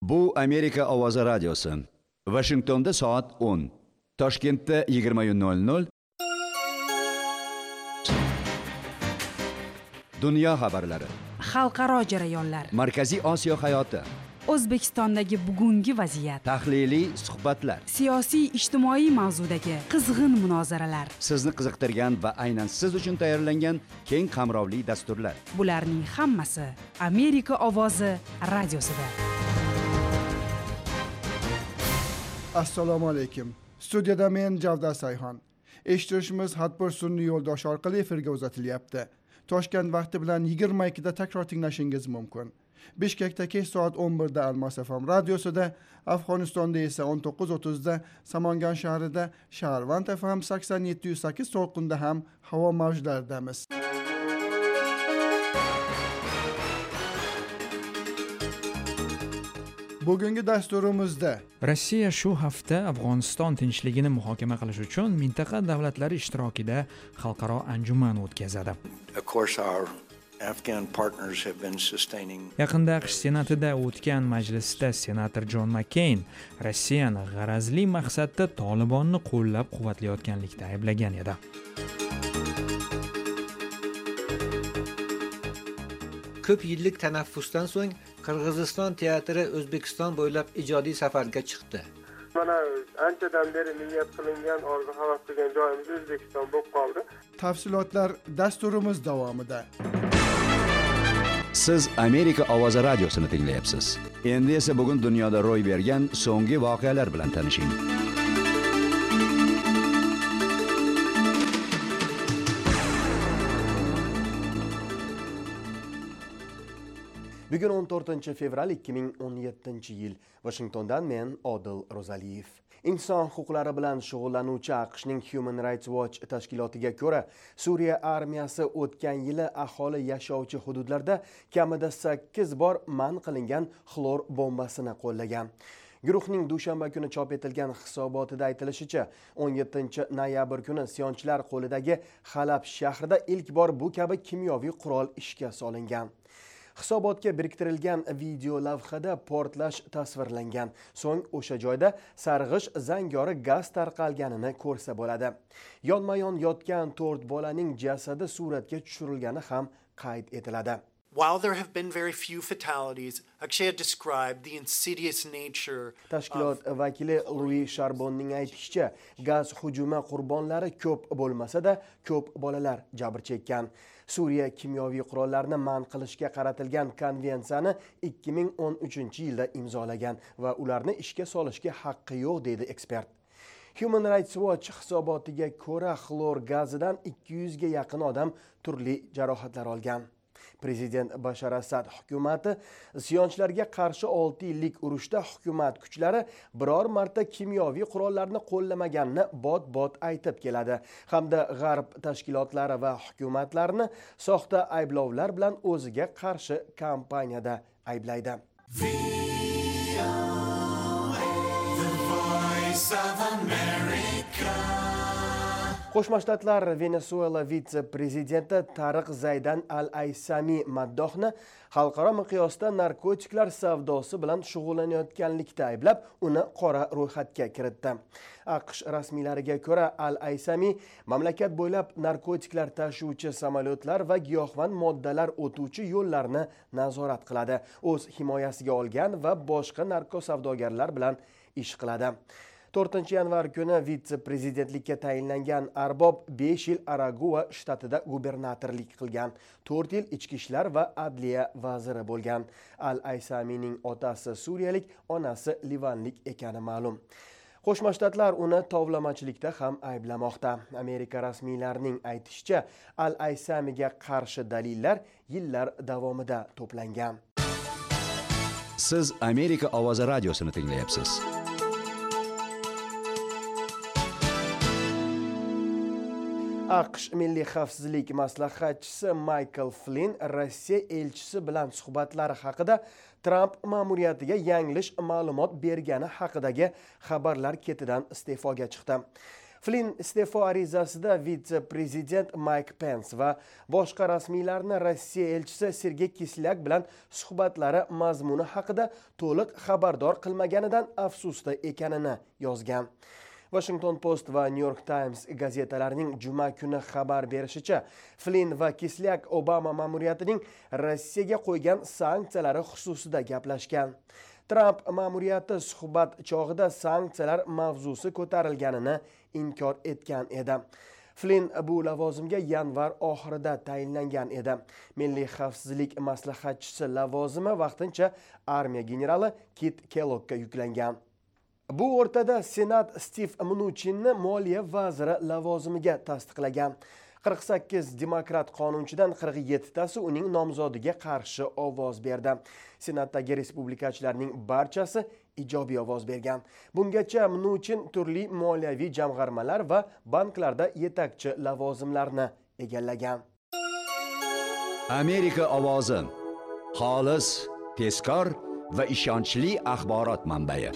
Bu Amerika Ovozi radiosi. Washingtonda soat 10. Toshkentda 20:00. Dunyo xabarlari. Xalqaro jarayonlar. Markaziy Osiyo hayoti. O'zbekistondagi bugungi vaziyat. Tahliliy suhbatlar. Siyosiy ijtimoiy mavzudagi qizg'in munozaralar. Sizni qiziqtirgan va aynan siz uchun tayyorlangan keng qamrovli dasturlar. Bularning hammasi Amerika Ovozi radiosida. Assalomu alaykum. Studiyada men Javdar Sayxon. Eshittirishimiz Hatpur sun'iy yo'ldosh orqali efirga uzatilyapti. Toshkent vaqti bilan 22 da takror tinglashingiz mumkin. Bishkekda kech soat 11 da Almos FM radiosida, Afg'onistonda esa 19:30 da Samangan shahrida Shaharvand FM 87.8 to'lqinda ham havo mavjlaridamiz. Bugungi dasturimizda Rossiya shu hafta Afg'oniston tinchligini muhokama qilish uchun mintaqa davlatlari ishtirokida xalqaro anjuman o'tkazadi. Yaqinda AQSh senatida o'tgan majlisda senator Jon Makkeyn Rossiyani g'arazli maqsadda Tolibonni qo'llab-quvvatlayotganlikda ayblagan edi. Ko'p yillik tanaffusdan so'ng Qirg'iziston teatri O'zbekiston bo'ylab ijodiy safarga chiqdi. Mana anchadan beri niyat qilingan, orzu havas qilgan joyimiz O'zbekiston bo'lib qoldi. Tafsilotlar dasturimiz davomida. Siz Amerika Ovozi radiosini tinglayapsiz. Endi esa bugun dunyoda ro'y bergan so'nggi voqealar bilan tanishing. Bugun 14 fevral 2017 yil. Washingtondan men Odil Ro'zaliyev. Inson huquqlari bilan shug'ullanuvchi AQShning Human Rights Watch tashkilotiga ko'ra, Suriya armiyasi o'tgan yili aholi yashovchi hududlarda kamida 8 bor man qilingan xlor bombasini qo'llagan. Guruhning dushanba kuni chop etilgan hisobotida aytilishicha, 17 noyabr kuni isyonchilar qo'lidagi Halab shahrida ilk bor bu kabi kimyoviy qurol ishga solingan. Hisobotga biriktirilgan video lavhada portlash tasvirlangan. So'ng o'sha joyda sarg'ish zangori gaz tarqalganini ko'rsa bo'ladi. Yonma-yon yotgan 4 bolaning jasadi suratga tushirilgani ham qayd etiladi. While there have been very few fatalities, Akshay described the insidious nature Tashkilot vakili Louis Charbonning aytishicha, gaz hujumi qurbonlari ko'p bo'lmasa-da, ko'p bolalar jabr chekkan. Suriya kimyoviy qurollarni man qilishga qaratilgan konvensiyani 2013-yilda imzolagan va ularni ishga solishga haqqi yo'q deydi ekspert. Human Rights Watch hisobotiga ko'ra, xlor gazidan 200 ga yaqin odam turli jarohatlar olgan. Prezident Bashar Asad hukumati isyonchilarga qarshi 6 yillik urushda hukumat kuchlari biror marta kimyoviy qurollarni qo'llamaganini bot-bot aytib keladi, hamda g'arb tashkilotlari va hukumatlarni soxta ayblovlar bilan o'ziga qarshi kampaniyada ayblaydi. Qo'shma Shtatlar Venezuela vitse-prezidenti Tariq Zaydan al-Aysami Maddohni xalqaro miqyosda narkotiklar savdosi bilan shug'ullanayotganlikda ayblab, uni qora ro'yxatga kiritdi. AQSh rasmiylariga ko'ra, al-Aysami mamlakat bo'ylab narkotiklar tashuvchi samolyotlar va giyohvand moddalar o'tuvchi yo'llarni nazorat qiladi, o'z himoyasiga olgan va boshqa narko savdogarlar bilan ish qiladi. 4 yanvar kuni vitse-prezidentlikka tayinlangan arbob 5 yil Aragua shtatida gubernatorlik qilgan, 4 yil ichki ishlar va adliya vaziri bo'lgan. Al-Aysamining otasi suriyalik, onasi livanlik ekani ma'lum. Qo'shma Shtatlar uni tovlamachilikda ham ayblamoqda. Amerika rasmiylarining aytishicha, Al-Aysamiga qarshi dalillar yillar davomida to'plangan. Siz Amerika Ovozi radiosini tinglayapsiz. AQSh milliy xavfsizlik maslahatchisi Michael Flynn Rossiya elchisi bilan suhbatlari haqida Trump ma'muriyatiga yanglish ma'lumot bergani haqidagi xabarlar ketidan iste'foga chiqdi. Flynn iste'fo arizasida vitse-prezident Mike Pence va boshqa rasmiylarni Rossiya elchisi Sergey Kislyak bilan suhbatlari mazmuni haqida to'liq xabardor qilmaganidan afsusda ekanini yozgan. Washington Post va New York Times gazetalarining juma kuni xabar berishicha, Flynn va Kislyak Obama ma'muriyatining Rossiyaga qo'ygan sanksiyalari xususida gaplashgan. Trump ma'muriyati suhbat chog'ida sanksiyalar mavzusi ko'tarilganini inkor etgan edi. Flynn bu lavozimga yanvar oxirida tayinlangan edi. Milliy xavfsizlik maslahatchisi lavozimi vaqtincha armiya generali Kit Kelloggga yuklangan. Bu o'rtada Senat Steve Mnuchinni moliya vaziri lavozimiga tasdiqlagan. 48 demokrat qonunchidan 47 tasi uning nomzodiga qarshi ovoz berdi. Senatdagi respublikachilarning barchasi ijobiy ovoz bergan. Bungacha Mnuchin turli moliyaviy jamg'armalar va banklarda yetakchi lavozimlarni egallagan. Amerika ovozi xolis, tezkor va ishonchli axborot manbai.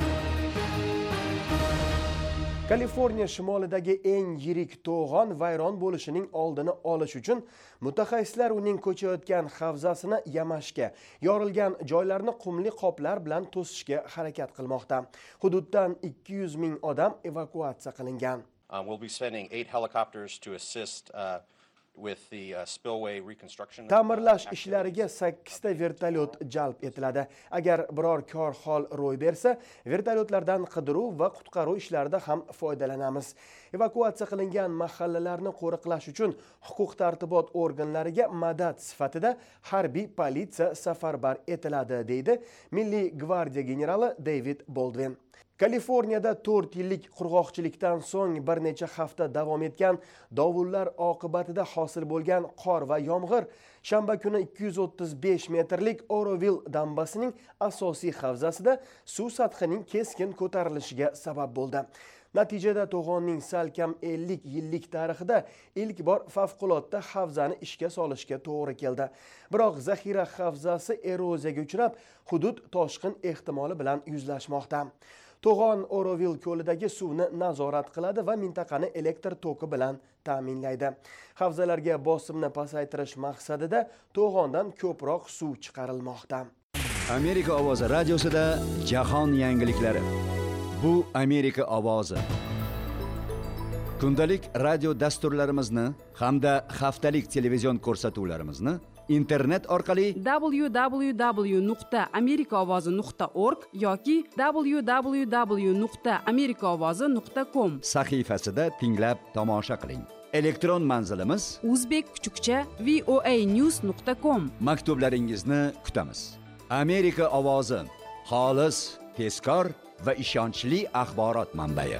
Kaliforniya shimolidagi eng yirik to'g'on vayron bo'lishining oldini olish uchun mutaxassislar uning ko'chayotgan havzasini yamashga, yorilgan joylarni qumli qoplar bilan to'sishga harakat qilmoqda. Hududdan 200 ming odam evakuatsiya qilingan. We'll be sending 8 helicopters to assist with the spillway reconstruction. Ta'mirlash ishlariga 8 ta vertolyot jalb etiladi. Agar biror kor hol ro'y bersa, vertolyotlardan qidiruv va qutqaruv ishlarida ham foydalanamiz. Evakuatsiya qilingan mahallalarni qo'riqlash uchun huquq-tartibot organlariga madad sifatida harbiy politsiya safarbar etiladi, deydi Milliy gvardiya generali David Baldwin. Kaliforniyada 4 yillik qurg'oqchilikdan so'ng bir necha hafta davom etgan dovullar oqibatida hosil bo'lgan qor va yomg'ir shanba kuni 235 metrlik Oroville dambasining asosiy havzasida suv sathining keskin ko'tarilishiga sabab bo'ldi. Natijada to'g'onning salkam 50 yillik tarixida ilk bor favqulodda havzani ishga solishga to'g'ri keldi. Biroq zaxira havzasi eroziyaga uchrab, hudud toshqin ehtimoli bilan yuzlashmoqda. To'g'on Oroville ko'lidagi suvni nazorat qiladi va mintaqani elektr toki bilan ta'minlaydi. Havzalarga bosimni pasaytirish maqsadida to'g'ondan ko'proq suv chiqarilmoqda. Amerika ovozi radiosida jahon yangiliklari. Bu Amerika ovozi. Kundalik radio dasturlarimizni hamda haftalik televizion ko'rsatuvlarimizni internet orqali www.amerikaovozi.org yoki www.amerikaovozi.com sahifasida tinglab tomosha qiling. Elektron manzilimiz uzbek_voanews.com. Maktublaringizni kutamiz. Amerika ovozi xolis, tezkor va ishonchli axborot manbai.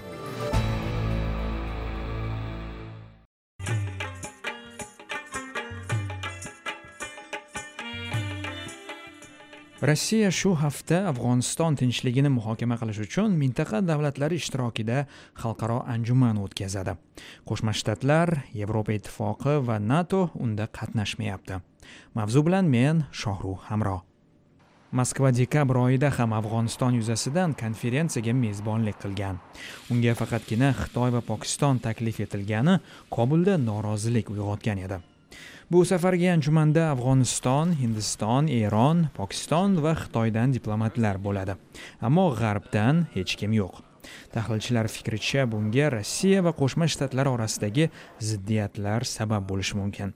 Rossiya shu hafta Afg'oniston tinchligini muhokama qilish uchun mintaqa davlatlari ishtirokida xalqaro anjuman o'tkazadi. Qo'shma Shtatlar, Yevropa Ittifoqi va NATO unda qatnashmayapti. Mavzu bilan men Shohruh Hamro. Moskva dekabr oyida ham Afg'oniston yuzasidan konferensiyaga mezbonlik qilgan. Unga faqatgina Xitoy va Pokiston taklif etilgani Kobulda norozilik uyg'otgan edi. Bu safargi anjumanda Afg'oniston, Hindiston, Eron, Pokiston va Xitoydan diplomatlar bo'ladi. Ammo G'arbdan hech kim yo'q. Tahlilchilar fikricha bunga Rossiya va Qo'shma Shtatlar orasidagi ziddiyatlar sabab bo'lishi mumkin.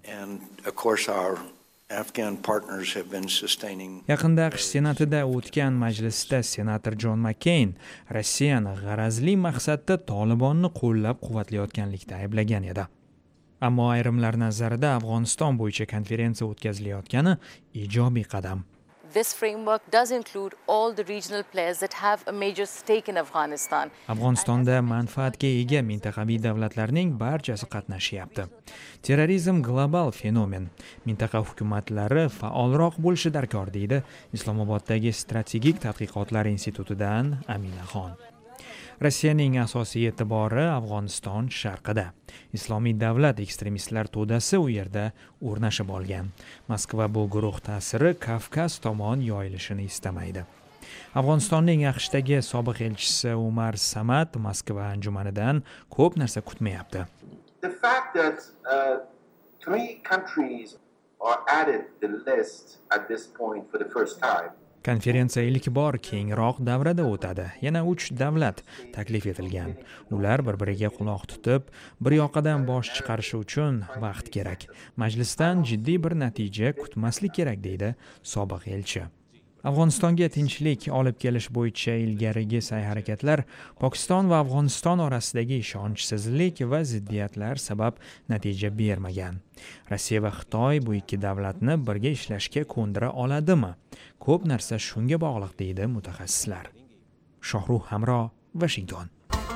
Yaqinda AQSh Senatida o'tgan majlisda senator Jon Makkeyn Rossiyani g'arazli maqsadda Tolibonni qo'llab-quvvatlayotganlikda ayblagan edi. Ammo ayrimlar nazarida Afg'oniston bo'yicha konferensiya o'tkazilayotgani ijobiy qadam. This framework does include all the regional players that have a major stake in Afghanistan. Afg'onistonda manfaatga ega mintaqaviy davlatlarning barchasi qatnashyapti. Terrorizm global fenomen. Mintaqa hukumatlari faolroq bo'lishi darkor, deydi Islomoboddagi strategik tadqiqotlar institutidan Aminaxon. Rossiyaning asosiy e'tibori Afg'oniston sharqida. Islomiy davlat ekstremistlar to'dasi u yerda o'rnashib olgan. Moskva bu guruh ta'siri Kavkaz tomon yoyilishini istamaydi. Afg'onistonning AQShdagi sobiq elchisi Umar Samad Moskva anjumanidan ko'p narsa kutmayapti. The fact that 3 countries are added the list at this point for the first time. Konferensiya ilk bor kengroq davrada o'tadi. Yana 3 davlat taklif etilgan. Ular bir-biriga quloq tutib, bir yoqadan bosh chiqarishi uchun vaqt kerak. Majlisdan jiddiy bir natija kutmaslik kerak, deydi sobiq elchi. Afg'onistonga tinchlik olib kelish bo'yicha ilgarigi sa'y-harakatlar Pokiston va Afg'oniston orasidagi ishonchsizlik va ziddiyatlar sabab natija bermagan. Rossiya va Xitoy bu ikki davlatni birga ishlashga ko'ndira oladimi? Ko'p narsa shunga bog'liq, deydi mutaxassislar. Shohruh Hamro, Washington.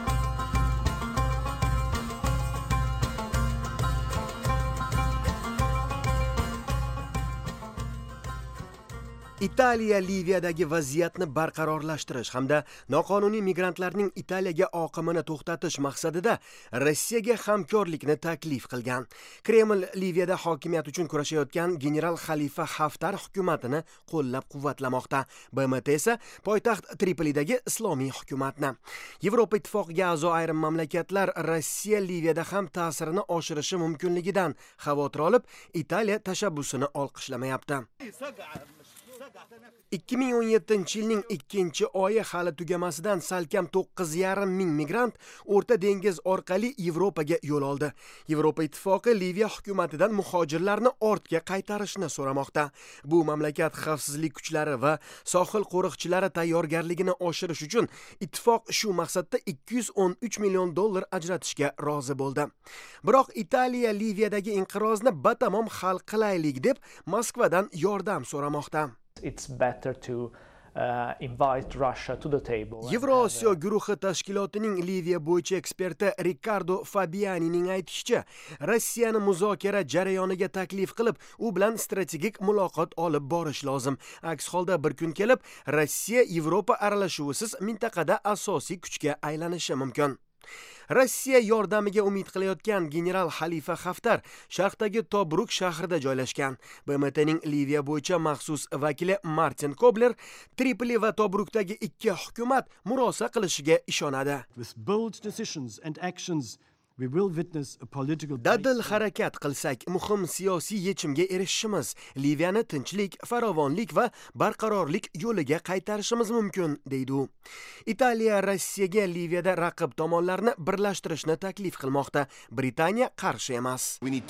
Italiya Liviyadagi vaziyatni barqarorlashtirish hamda noqonuniy migrantlarning Italiyaga oqimini to'xtatish maqsadida Rossiyaga hamkorlikni taklif qilgan. Kreml Liviyada hokimiyat uchun kurashayotgan general Xalifa Haftar hukumatini qo'llab-quvvatlamoqda. BMT esa poytaxt Tripolidagi islomiy hukumatni. Yevropa Ittifoqiga a'zo ayrim mamlakatlar Rossiya Liviyada ham ta'sirini oshirishi mumkinligidan xavotir olib, Italiya tashabbusini olqishlamayapti. 2017-yilning 2-oyi hali tugamasidan salkam 9,5 ming migrant O'rta dengiz orqali Yevropaga yo'l oldi. Yevropa Ittifoqi Liviya hukumatidan muhojirlarni ortga qaytarishni so'ramoqda. Bu mamlakat xavfsizlik kuchlari va sohil qo'riqchilari tayyorgarligini oshirish uchun ittifoq shu maqsadda $213 million ajratishga rozi bo'ldi. Biroq Italiya Liviyadagi inqirozni batamom hal qilaylik deb Moskvadan yordam so'ramoqda. It's better to invite Russia to the table. Yevrosiyo guruhi tashkilotining Liviya bo'yicha eksperti Riccardo Fabianining aytishicha, Rossiyani muzokara jarayoniga taklif qilib, u bilan strategik muloqot olib borish lozim. Aks holda bir kun kelib, Rossiya Yevropa aralashuvisiz mintaqada asosiy kuchga aylanishi mumkin. Rossiya yordamiga umid qilayotgan general Xalifa Haftar sharqdagi Tobruk shahrida joylashgan. BMTning Liviya bo'yicha maxsus vakili Martin Kobler Tripoli va Tobrukdagi ikki hukumat murosa qilishiga ishonadi. Dadil harakat qilsak, muhim siyosiy yechimga erishishimiz, Liviyani tinchlik, farovonlik va barqarorlik yo'liga qaytarishimiz mumkin, deydi u. Italiya Rossiyaga Liviyada raqib tomonlarni birlashtirishni taklif qilmoqda. Britaniya qarshi emas.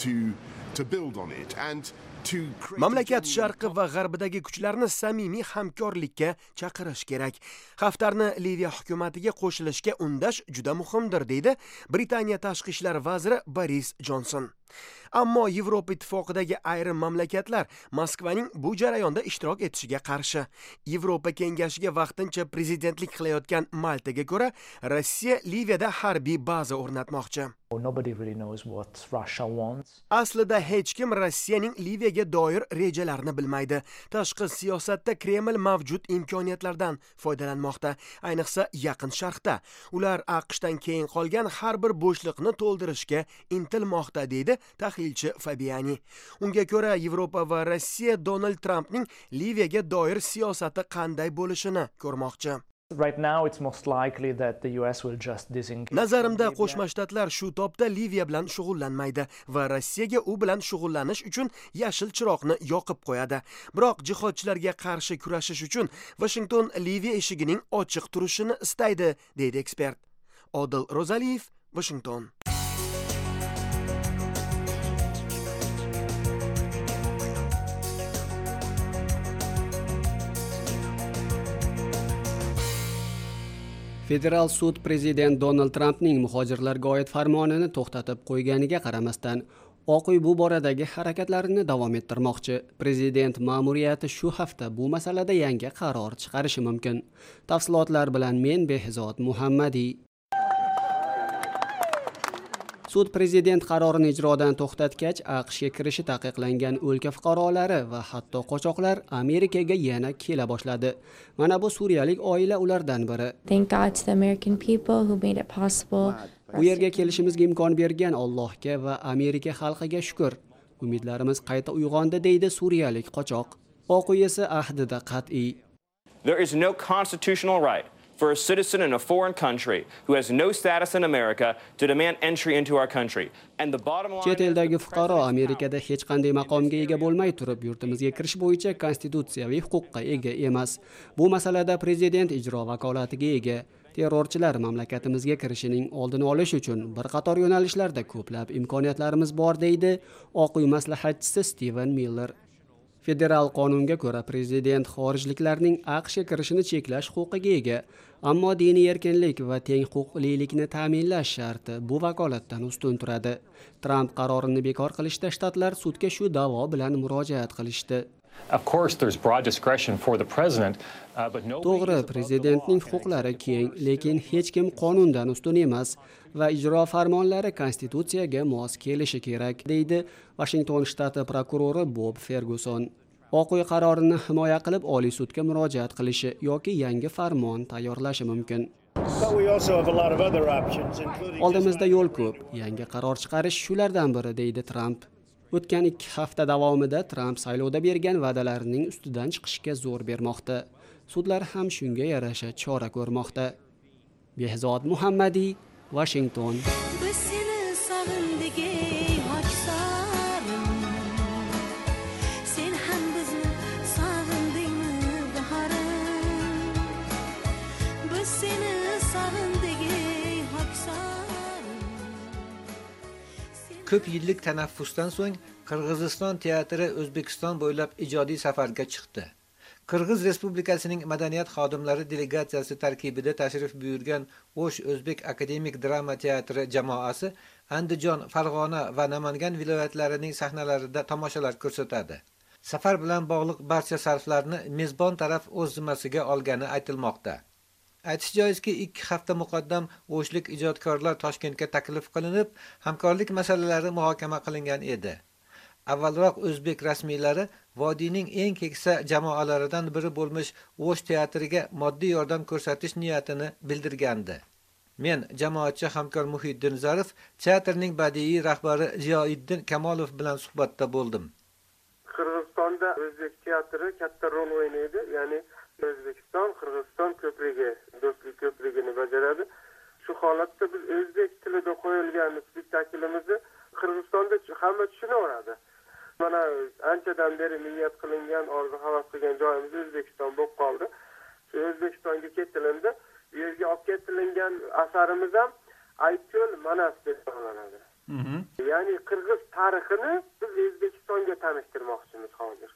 Mamlakat sharqi va g'arbidagi kuchlarni samimiy hamkorlikka chaqirish kerak. Haftarni Liviya hukumatiga qo'shilishga undash juda muhimdir, deydi Britaniya tashqi ishlar vaziri Boris Johnson. Ammo Yevropa ittifoqidagi ayrim mamlakatlar Moskvaning bu jarayonda ishtirok etishiga qarshi. Yevropa kengashiga vaqtincha prezidentlik qilayotgan Maltaga ko'ra, Rossiya Liviyada harbiy baza o'rnatmoqchi. Nobody really knows what Russia wants. Aslida hech kim Rossiyaning Liviyaga doir rejalarini bilmaydi. Tashqi siyosatda Kreml mavjud imkoniyatlardan foydalanmoqda, ayniqsa Yaqin Sharqda. Ular AQShdan keyin qolgan har bir bo'shliqni to'ldirishga intilmoqda, deydi tahlilchi Fabiani. Unga ko'ra, Yevropa va Rossiya Donald Trampning Liviyaga doir siyosati qanday bo'lishini ko'rmoqchi. Right now it's most likely that the US will just disengage. Nazarimda Qo'shma Shtatlar shu topda Liviya bilan shug'ullanmaydi va Rossiyaga u bilan shug'ullanish uchun yashil chiroqni yoqib qo'yadi. Biroq jihodchilarga qarshi kurashish uchun Washington Liviya eshigining ochiq turishini istaydi, deydi ekspert. Odil Rozaliyev, Washington. Federal sud prezident Donald Trampning muhojirlarga oid farmonini to'xtatib qo'yganiga qaramasdan, Oq uy bu boradagi harakatlarini davom ettirmoqchi. Prezident ma'muriyati shu hafta bu masalada yangi qaror chiqarishi mumkin. Tafsilotlar bilan men Behzod Muhammadiy. Sud prezident qarorini ijrodan to'xtatgach, AQShga kirishi taqiqlangan o'lka fuqarolari va hatto qochoqlar Amerikaga yana kela boshladi. Mana bu suriyalik oila ulardan biri. Thank God to the American people who made it possible. Bu yerga kelishimizga imkon bergan Allohga va Amerika xalqiga shukr. Umidlarimiz qayta uyg'ondi, deydi suriyalik qochoq. Oq uy esa ahdida qat'iy. There is no constitutional right for a citizen in a foreign country who has no status in America to demand entry into our country. And the bottom line Chet eldagi fuqaro Amerikada hech qanday maqomga ega bo'lmay turib, yurtimizga kirish bo'yicha konstitutsiyaviy huquqqa ega emas. Bu masalada prezident ijro vakolatiga ega. Terrorchilar mamlakatimizga kirishining oldini olish uchun bir qator yo'nalishlarda ko'plab imkoniyatlarimiz bor, deydi Oq uy maslahatchisi Steven Miller. Federal qonunga ko'ra prezident xorijliklarning AQShga kirishini cheklash huquqiga ega, ammo diniy erkinlik va teng huquqlilikni ta'minlash sharti bu vakolatdan ustun turadi. Trump qarorini bekor qilishda shtatlar sudga shu da'vo bilan murojaat qilishdi. Of course, there's broad discretion for the president, but no. To'g'ri, prezidentning huquqlari keng, lekin hech kim qonundan ustun emas va ijro farmonlari konstitutsiyaga mos kelishi kerak, deydi Washington shtati prokurori Bob Ferguson. Oq uy qarorini himoya qilib Oliy sudga murojaat qilishi yoki yangi farmon tayyorlashi mumkin. Oldimizda yo'l ko'p, yangi qaror chiqarish shulardan biri, deydi Trump. O'tgan 2 hafta davomida Trump saylovda bergan va'dalarining ustidan chiqishga zo'r bermoqda. Sudlar ham shunga yarasha chora ko'rmoqda. Behzod Muhammadiy, Washington. Ko'p yillik tanaffusdan so'ng Qirg'iziston teatri O'zbekiston bo'ylab ijodiy safarga chiqdi. Qirg'iz Respublikasining madaniyat xodimlari delegatsiyasi tarkibida tashrif buyurgan O'sh O'zbek akademik drama teatri jamoasi Andijon, Farg'ona va Namangan viloyatlarining sahnalarida tomoshalar ko'rsatadi. Safar bilan bog'liq barcha sarflarni mezbon taraf o'z zimmasiga olgani aytilmoqda. Aytish joizki, 2 hafta muqaddam o'shlik ijodkorlar Toshkentga taklif qilinib, hamkorlik masalalari muhokama qilingan edi. Avvalroq o'zbek rasmiylari vodiyning eng keksa jamoalaridan biri bo'lmish O'sh teatriga moddiy yordam ko'rsatish niyatini bildirgandi. Men jamoatchi hamkor Muhiddin Zarif, teatrning badiiy rahbari Ziyoiddin Kamolov bilan suhbatda bo'ldim. Qirg'izistonda o'zbek teatri katta rol o'ynaydi, ya'ni O'zbekiston Qirg'iziston ko'prigi, do'stlik ko'prigini bajaradi. Shu holatda biz o'zbek tilida qo'yilgan spektaklimizni Qirg'izistonda hamma tushunaveradi. Mana anchadan beri niyat qilingan, orzu havas qilgan joyimiz O'zbekiston bo'lib qoldi. Shu O'zbekistonga ketilindi. Bu yerga olib ketilingan asarimiz ham Aytcho'l Manas deb nomlanadi. Ya'ni Qirg'iz tarixini biz O'zbekistonga tanishtirmoqchimiz hozir.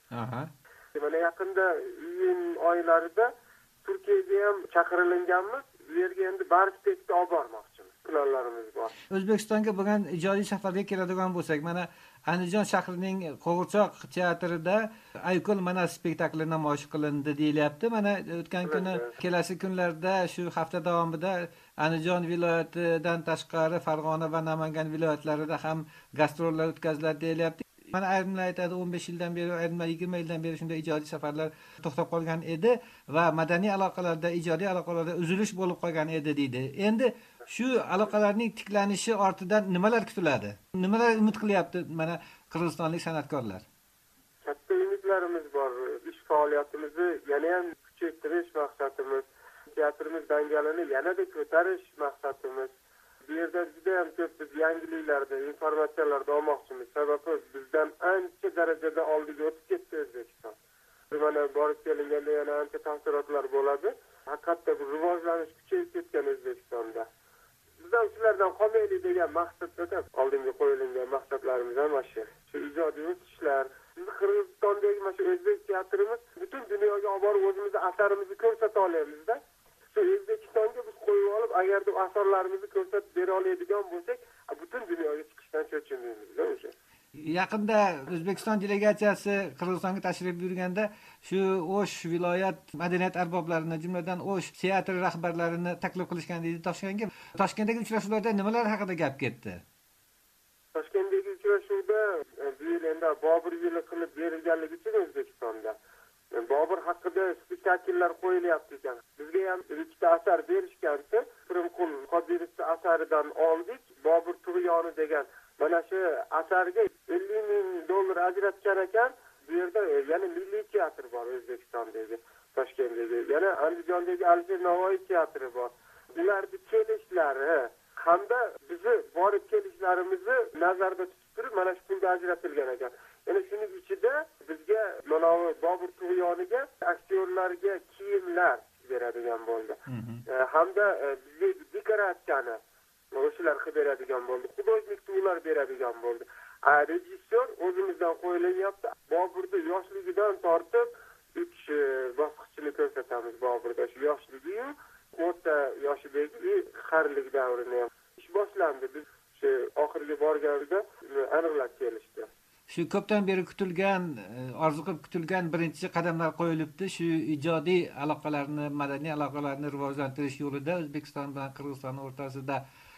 Mana yaqinda iyun oylarida Turkiyaga ham chaqirilganmiz. Bu yerga endi Barishtekka olib bormoqchimiz. Planlarimiz bor. O'zbekistonga bo'lgan ijodiy safarga keladigan bo'lsak, mana Andijon shahrining Qo'g'irchoq teatrida Aytcho'l Manas spektakli namoyish qilindi deyilyapti. Mana o'tgan kuni, kelasi kunlarda shu hafta davomida Andijon viloyatidan tashqari Farg'ona va Namangan viloyatlarida ham gastrollar o'tkaziladi deyilyapti. Mana ayrimlar aytadi 15 yildan beri, ayrimlar 20 yildan beri shunday ijodiy safarlar to'xtab qolgan edi va madaniy aloqalarda, ijodiy aloqalarda uzilish bo'lib qolgan edi deydi. Endi shu aloqalarning tiklanishi ortidan nimalar kutiladi? Nimalar umid qilyapti mana qirg'izistonlik san'atkorlar? Katta umidlarimiz bor. Ish faoliyatimizni yana ham kuchaytirish maqsadimiz, teatrimiz dangalini yanada ko'tarish maqsadimiz. Bu yerda juda ham ko'p yangiliklarda, informatsiyalarda olmoqchimiz. Sababi bizdan ancha darajada oldiga o'tib ketdi O'zbekiston. Mana borib kelinganda yana ancha tafsilotlar bo'ladi. Haqiqatda bu rivojlanish kuchayib ketgan O'zbekistonda. Bizdan shulardan qolmaylik degan maqsadda oldinga qo'yilgan maqsadlarimiz ham shu. Shu ijodiy o'sishlar. Biz Qirg'izistondagi mana shu o'zbek teatrimiz butun dunyoga olib borib o'zimizning asarimizni ko'rsata olamizda. Shu O'zbekistonga biz qo'yib olib, agarda asarlarimizni ko'rsatib bera oladigan bo'lsak, butun dunyoga chiqishdan cho'chimaymiz-da o'sha. Yaqinda O'zbekiston delegatsiyasi Qirg'izistonga tashrif buyurganda shu O'sh viloyat madaniyat arboblarini, jumladan O'sh teatri rahbarlarini taklif qilishgan deydi Toshkentga. Toshkentdagi uchrashuvlarda nimalar haqida gap ketdi? Toshkentdagi uchrashuvda bu yil endi Bobur yili qilib berilganligi uchun O'zbekistonda Bobur haqida spektakllar qo'yilyapti ekan. Bizga ham ikkita asar berishgancha, Pirimqul Qodirovning asaridan oldik. Bobur tug'yoni degan mana shu asarga $50,000 ajratgan ekan. Bu yerda yana milliy teatr bor O'zbekistondagi, Toshkentdagi. teatrligi, yana Andijondagi Alisher Navoiy teatri bor. Ularni kelishlari hamda bizni borib kelishlarimizni nazarda tutib turib mana shu pulga ajratilgan ekan. Yana shuning ichida bizga mana Bobur tug'yoniga aktyorlarga kiyimlar beradigan bo'ldi. Hamda bizga dekoratsiyani o'shalar qilib beradigan bo'ldi. Hudojnik tuğlar beradigan bo'ldi. Rejissyor o'zimizdan qo'yilyapti. Boburni yoshligidan tortib 3 bosqichini ko'rsatamiz Boburda. Shu yoshligi-yu, o'rta yoshidagi qarilik davrini ham. Ish boshlandi. Biz shu oxirgi borganida aniqlab kelishdi. Shu ko'pdan beri kutilgan, orzu qilib kutilgan birinchi qadamlar qo'yilibdi. Shu ijodiy aloqalarni, madaniy aloqalarni rivojlantirish yo'lida O'zbekiston bilan Qirg'iziston o'rtasida.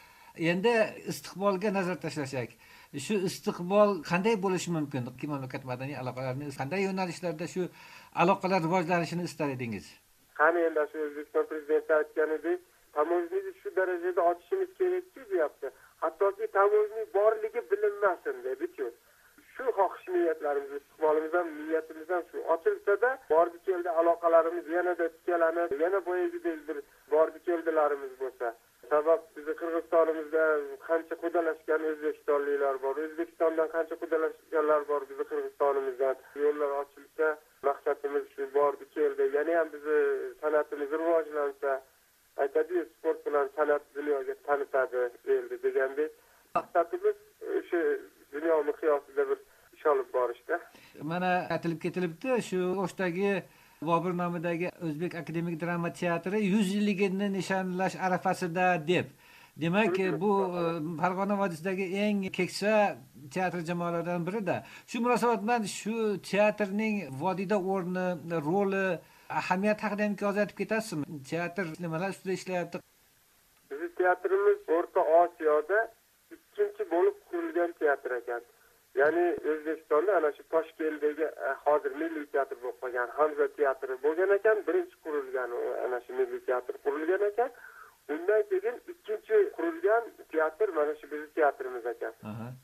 Endi istiqbolga nazar tashlasak, shu istiqbol qanday bo'lishi mumkin? Ikki mamlakat madaniy aloqalarini qanday yo'nalishlarda shu aloqalar rivojlanishini istar edingiz? Qani endi shu O'zbekiston prezidenti aytganidek, tamojnini shu darajada ochishimiz kerakki, deyapti. Hattoki tamojning borligi bilinmasin dedi-ku. Shu xohish niyatlarimiz, istiqbolimiz ham, niyatimiz ham shu. Ochilsa-da, bordi keldi aloqalarimiz yanada tiklanadi, yana boyagidek bir bordi keldilarimiz bo'lsa. Sabab bizni Qirg'izistonimizda qancha qudalashgan o'zbekistonliklar bor, O'zbekistondan qancha qudalashganlar bor bizni Qirg'izistonimizdan. Yo'llar ochilsa, maqsadimiz shu bordi keldi. Yana ham bizni san'atimiz rivojlansa, aytadi-yu, sport bilan san'at dunyoga tanitadi eldi degandek. Maqsadimiz o'sha dunyo miqyosida bir ish olib borishda. Mana aytilib ketilibdi, shu O'shdagi Bobur nomidagi O'zbek akademik drama teatri 100 yilligini nishonlash arafasida deb. Demak, bu Farg'ona vodiysidagi eng keksa teatr jamoalaridan birida. Shu munosabat bilan shu teatrning vodiyda o'rni, roli, ahamiyat haqida imkon aytib ketasizmi? Teatr nimalar ustida ishlayapti? Bizning teatrimiz O'rta Osiyoda ikkinchi bo'lib qurilgan teatr ekan. Ya'ni O'zbekistonda ana shu Toshkentdagi hozir milliy teatr bo'lib qolgan Hamza teatri bo'lgan ekan, birinchi qurilgan ana shu milliy teatr qurilgan ekan. Undan keyin ikkinchi qurilgan teatr mana shu bizning teatrimiz ekan.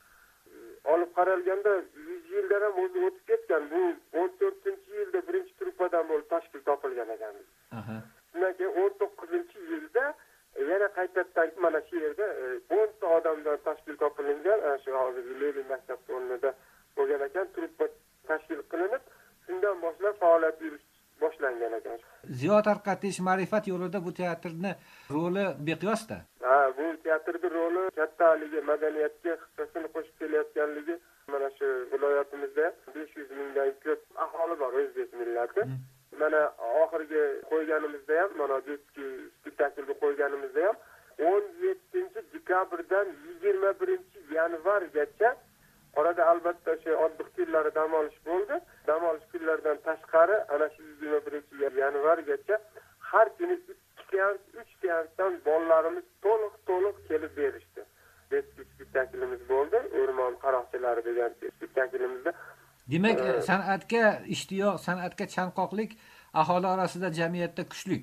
Olib qaralganda 100 yildan ham o'zi o'tib ketgan. Bu 14-yilda birinchi truppadan bo'lib tashkil topilgan ekan. Undan keyin 19-yilda yana qaytadan mana shu yerda 10 ta odamdan tashkil topilgan, shu hozirgi Lenin maktab o'rnida bo'lgan ekan, truppa tashkil qilinib, shundan boshlab faoliyat yurish boshlangan ekan. Ziyo tarqatish ma'rifat yo'lida bu teatrning roli beqiyosda. Bu teatrning roli kattaligi, madaniyatga hissasini qo'shib kelayotganligi, mana shu viloyatimizda 500 mingdan ko'p aholi bor o'zbek millati. Mana oxirgi qo'yganimizda ham, mana diski spektaklni qo'yganimizda ham 17-dekabrdan 21-yanvargacha orada albatta o'sha oddiy kunlari dam olish bo'ldi. Dam olish kunlaridan tashqari ana shu 21-yanvargacha har kuni 2-3 seansdan bolalarimiz to'liq kelib berishdi. Diski spektaklimiz bo'ldi. O'rmon qaroqchilari degan spektaklimizda. Demak, san'atga ishtiyoq, san'atga chanqoqlik aholi orasida jamiyatda kuchlik.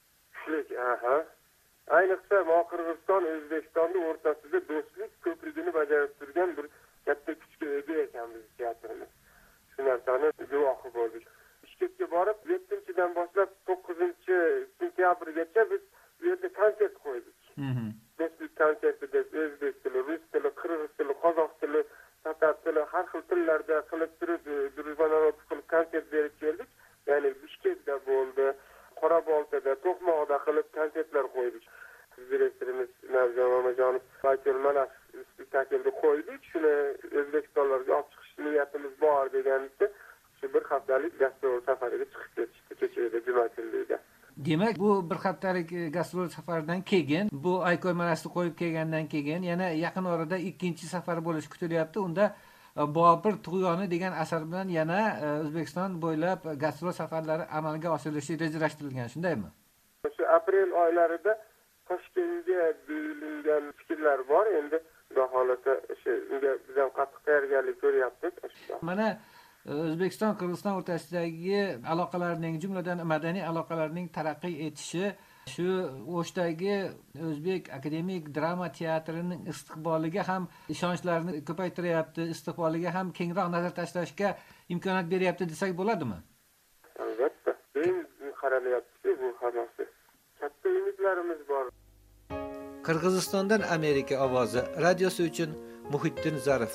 Ayniqsa Qirg'iziston O'zbekistonning o'rtasida do'stlik ko'prigini bajarib turgan bir katta kuchga ega ekan bizning teatrimiz. Shu narsani guvohi bo'ldik. Bishkekka borib 7-dan boshlab 9-sentyabrgacha biz bu yerda konsert qo'ydik. Do'stlik konserti deb o'zbek tili, rus tili, qirg'iz tili, qozoq tili, tatar tili, har xil tillarda qilib turib, duruzmanaro qilib konsert berib keldik. Ya'ni Bishkekda bo'ldi, Qoraboltada, To'qmoqda qilib konsertlar qo'ydik. Direktorimiz Navjon Mamajonov mana spektaklni qo'ydik. Shuni O'zbekistonlarga olib chiqish niyatimiz bor deganlikda shu bir haftalik gastrol safariga chiqib ketishdi kechada juma kunida. Demak, bu bir haftalik gastrol safaridan keyin, bu ay ko'rmasini qo'yib kelgandan keyin yana yaqin orada ikkinchi safar bo'lishi kutilyapti. Unda Bobur tug'yoni degan asar bilan yana O'zbekiston bo'ylab gastrol safarlari amalga oshirilishi rejalashtirilgan, shundaymi? Shu aprel oylarida Toshkentga deyilgan fikrlar bor. Endi xudo xolasa shunga biz ham qattiq tayyorgarlik ko'ryapmiz. Mana O'zbekiston Qirg'iziston o'rtasidagi aloqalarning, jumladan madaniy aloqalarning taraqqiy etishi shu O'shdagi O'zbek akademik drama teatrining istiqboliga ham ishonchlarni ko'paytiryapti, istiqboliga ham kengroq nazar tashlashga imkoniyat beryapti desak bo'ladimi? Albatta. Eng rivojlanyapti bu hammasi. Katta umidlarimiz bor. Qirg'izistondan Amerika ovozi radiosi uchun Muhiddin Zarif.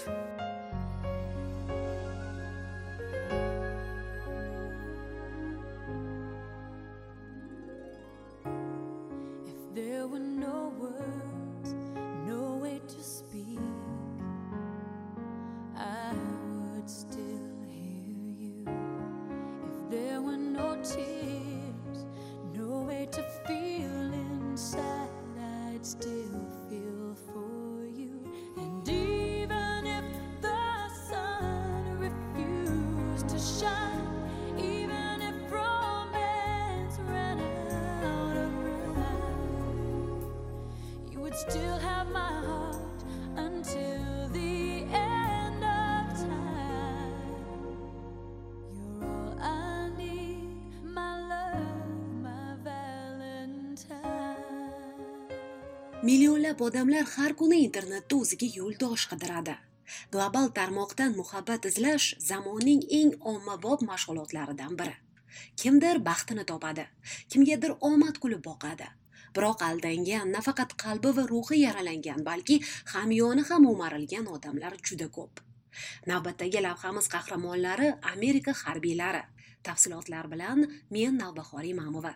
Still have my heart until the end of time. You're all I need, my love, my Valentine. Millionlab odamlar har kuni internetda o'ziga yo'ldosh qidiradi. Global tarmoqdan muhabbat izlash zamonning eng ommabop mashg'ulotlaridan biri. Kimdir baxtini topadi, kimgadir omad kulib boqadi. Biroq aldangan, nafaqat qalbi va ruhi yaralangan, balki hamyoni ham o'marilgan odamlar juda ko'p. Navbatdagi lavhamiz qahramonlari Amerika harbiylari. Tafsilotlar bilan men Navbahor Imamova.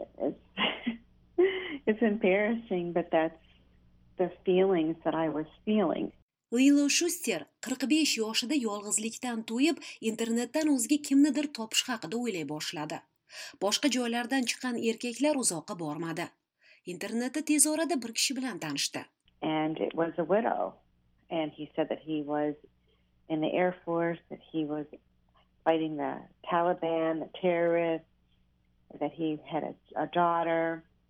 It's embarrassing, but that's the feelings that I was feeling. Lilo Schuster 45 yoshida yolg'izlikdan to'yib, internetdan o'ziga kimnidir topish haqida o'ylay boshladi. Boshqa joylardan chiqqan erkaklar uzoqqa bormadi. Internetda tez orada bir kishi bilan tanishdi. And it was a widow. And he said that he was in the Air Force, that he was fighting the Taliban, the terrorists, that he had a daughter.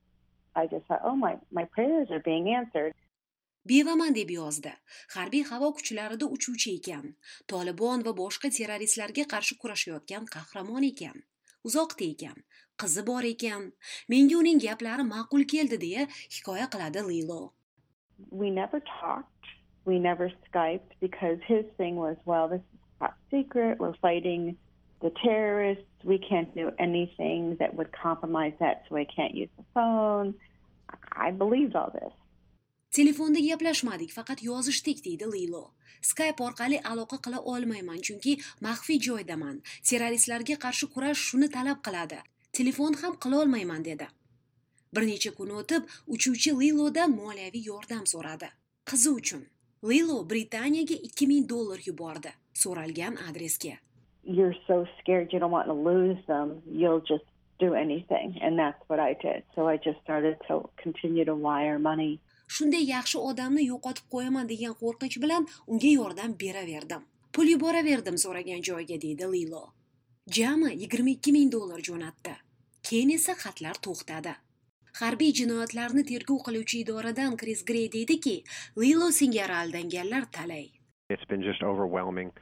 I just thought, oh, my prayers are being answered. Bevaman deb yozdi. Harbiy havo kuchlarida uchuvchi ekan. Tolibon va boshqa terroristlarga qarshi kurashayotgan qahramon ekan. Uzoqda ekan, qizi bor ekan. Menga uning gaplari ma'qul keldi deya hikoya qiladi Lilo. We never talked, we never Skyped because his thing was, well, this is top secret, we're fighting the terrorists, we can't do anything that would compromise that, so I can't use the phone. I believed all this. Telefonda gaplashmadik, faqat yozishdik deydi Lilo. Skype orqali aloqa qila olmayman, chunki maxfiy joydaman. Terroristlarga qarshi kurash shuni talab qiladi. Telefon ham qila olmayman dedi. Bir necha kun o'tib, uchuvchi Lilodan moliyaviy yordam so'radi. Qizi uchun. Lilo Britaniyaga $2000 yubordi, so'ralgan adresga. You're so scared you don't want to lose them, you'll just do anything, and that's what I did. So I just started to continue to wire money. Shunday yaxshi odamni yo'qotib qo'yaman degan qo'rqinch bilan unga yordam beraverdim. Pul yuboraverdim so'ragan joyga deydi Lilo. Jami $22,000 jo'natdi. Keyin esa xatlar to'xtadi. Harbiy jinoyatlarni tergov qiluvchi idoradan Chris Gray deydiki, Lilo singari aldanganlar talay. It's been just overwhelming.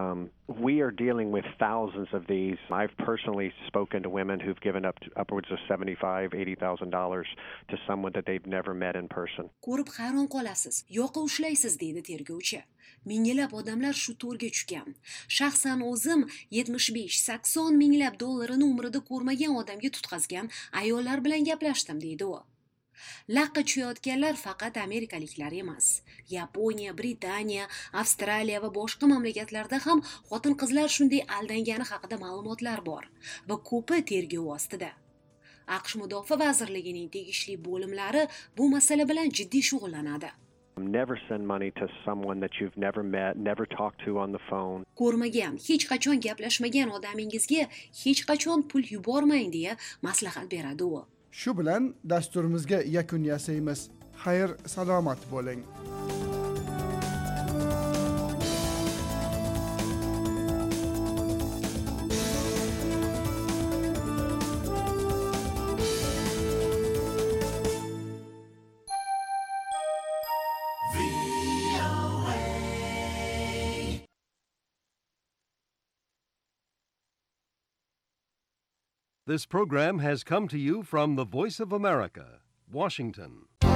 We are dealing with thousands of these. I've personally spoken to women who've given up to upwards of $75,000-$80,000 to someone that they've never met in person. Ko'rib hayron qolasiz, yoqqa ushlaysiz deydi tergovchi. Minglab odamlar shu to'rga tushgan. Shaxsan o'zim 75-80 minglab dollarini umrida ko'rmagan odamga tutqazgan ayollar bilan gaplashdim deydi u. Laqqa tushayotganlar faqat amerikaliklar emas. Yaponiya, Britaniya, Avstraliya va boshqa mamlakatlarda ham xotin-qizlar shunday aldangani haqida ma'lumotlar bor va ko'pi tergov ostida. AQSh Mudofaa vazirligining tegishli bo'limlari bu masala bilan jiddiy shug'ullanadi. Never send money to someone that you've never met, never talked to on the phone. Ko'rmagan, hech qachon gaplashmagan odamingizga hech qachon pul yubormang deya maslahat beradi u. Shu bilan dasturimizga yakun yasaymiz. Xayr, salomat bo'ling. This program has come to you from the Voice of America, Washington.